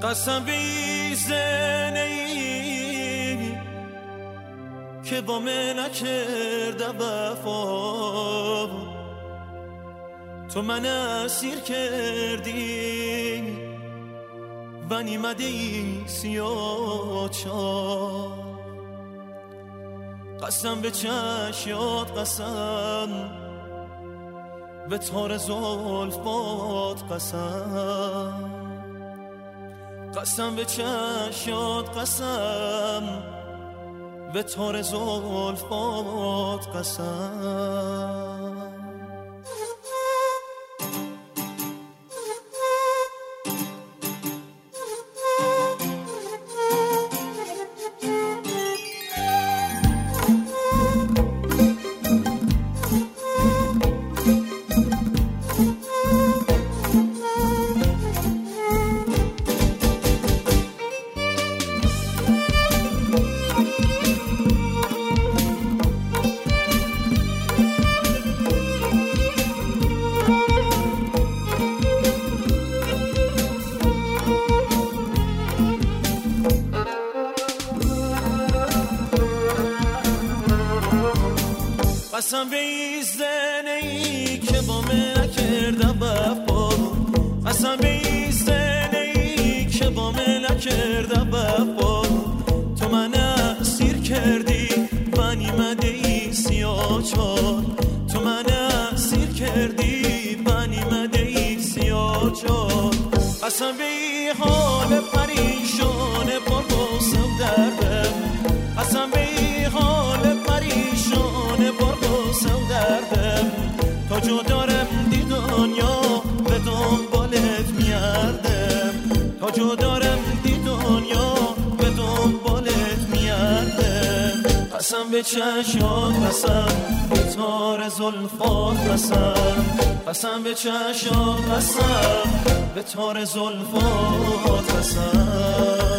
قسم به زنی که با من نکرده وفا، تو من اسیر کردی و نیمده ای سیاه چار. قسم به چشیات، قسم به تار زلفات، قسم قسم به چشیات، قسم به تار زلفات، قسم. قسم به این زنی که با من نکرده وفا، قسم به این زنی که با من نکرده وفا، تو من اسیر کردی و نیمده ای سیاه چار. تو من اسیر کردی و نیمده ای سیاه چار. قسم به این حال پریشان پر غصه و دردم، قسم به این حال پریشان پر غصه و دردم، تا جدارم دی دنیا به دنبالت میاردم، تا جدارم دی دنیا به دنبالت میاردم. قسم به چشات، قسم به تار زلفات، قسم قسم به چشات، قسم به تار زلفات، قسم.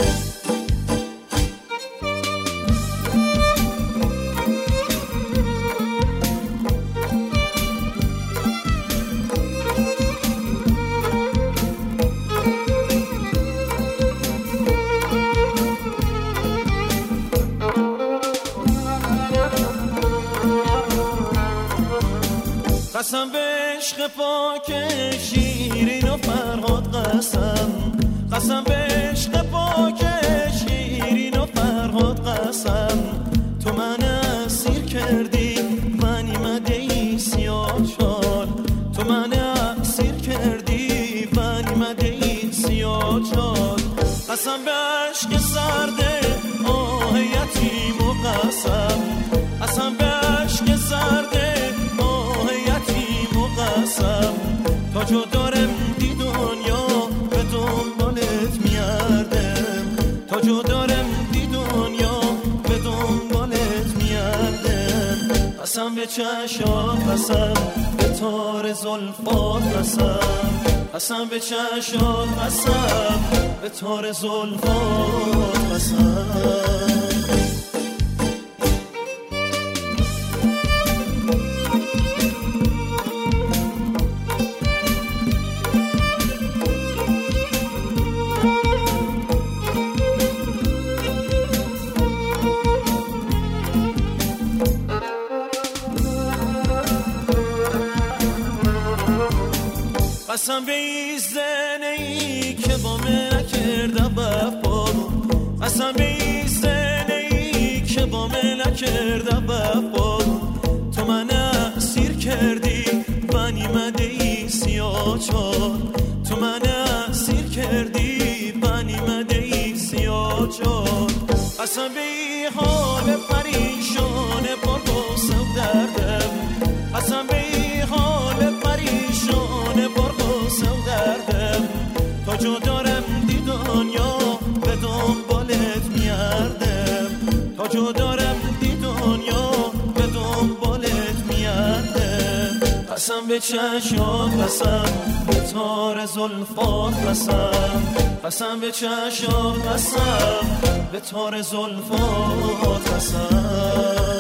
قسم به عشق پاک شیرین و فرهاد، قسم قسم به عشق پاک شیرین و فرهاد، قسم تو من اسیر کردی و نیمده ای سیاه چار. تو من اسیر کردی و نیمده ای سیاه چار. قسم به عشق سرده آه یتیم و قسم، قسم به عشق سرده قسم، تا جدارم دی دنیا به دنبالت میاردم، تا جدارم دی دنیا به دنبالت میاردم. قسم به چشات، قسم به تار زلفات، قسم قسم به چشات، قسم به تار زلفات، قسم. قسم به این زنی که با من نکرده وفا، قسم به این زنی که با من نکرده وفا، تو من اسیر کردی و نیمده ای سیاه چار. تو من اسیر کردی و نیمده ای سیاه چار. قسم به این حال پریشان پر غصه و دردم، قسم به این حال پریشان پر غصه و دردم، تا جدارم دی دنیا به دنبالت میاردم، تا جدارم دی دنیا به دنبالت میاردم. قسم به چشات، قسم به تار زلفات، قسم قسم به چشات، قسم به تار زلفات، قسم.